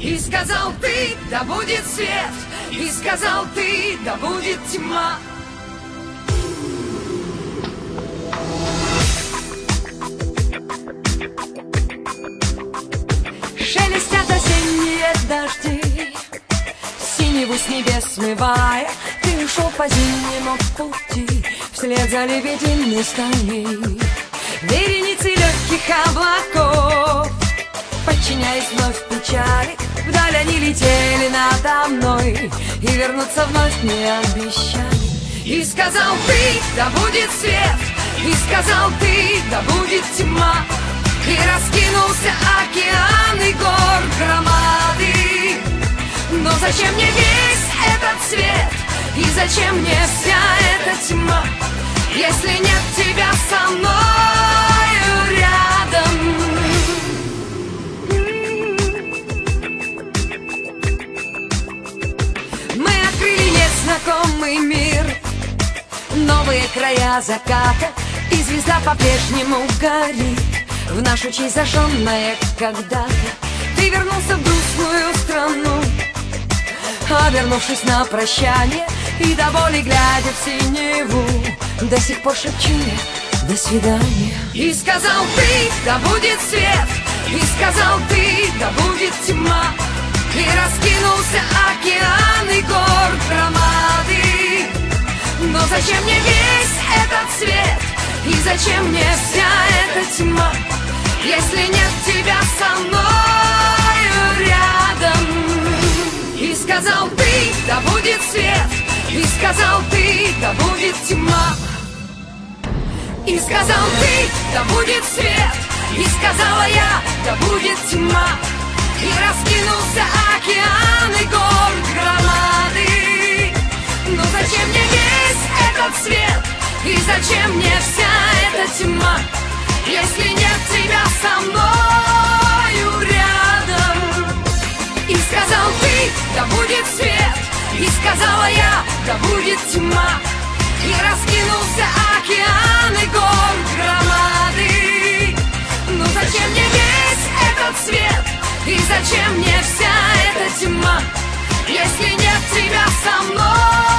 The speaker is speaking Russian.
И сказал ты, да будет свет, и сказал ты, да будет тьма. Шелестят осенние дожди, синеву с небес смывая. Ты ушел по зимнему пути, вслед за лебединой стальной. Вереницы легких облаков, подчиняясь вновь печали, вдаль они летели надо мной, и вернуться вновь не обещали. И сказал ты, да будет свет, и сказал ты, да будет тьма. И раскинулся океан и гор громады. Но зачем мне весь этот свет, и зачем мне вся эта тьма, если нет тебя со мною рядом? Мы открыли незнакомый мир, новые края заката, и звезда по-прежнему горит в нашу честь, зажженная когда-то. Ты вернулся в грустную страну, обернувшись на прощание, и до боли глядя в синеву, до сих пор шепчу я до свидания. И сказал ты, да будет свет, и сказал ты, да будет тьма. И раскинулся океан и гор громады. Но зачем мне весь этот свет, и зачем мне вся эта тьма, если нет тебя со мною рядом? И сказал ты, да будет свет, и сказал ты, да будет тьма. И сказал ты, да будет свет, и сказала я, да будет тьма. И раскинулся океан и гор громады. Но зачем мне весь этот свет, и зачем мне вся эта тьма, если нет тебя со мною рядом? И сказал ты, да будет свет, и сказала я, да будет тьма. И раскинулся океан и гор громады. Ну зачем мне весь этот свет, и зачем мне вся эта тьма, если нет тебя со мной?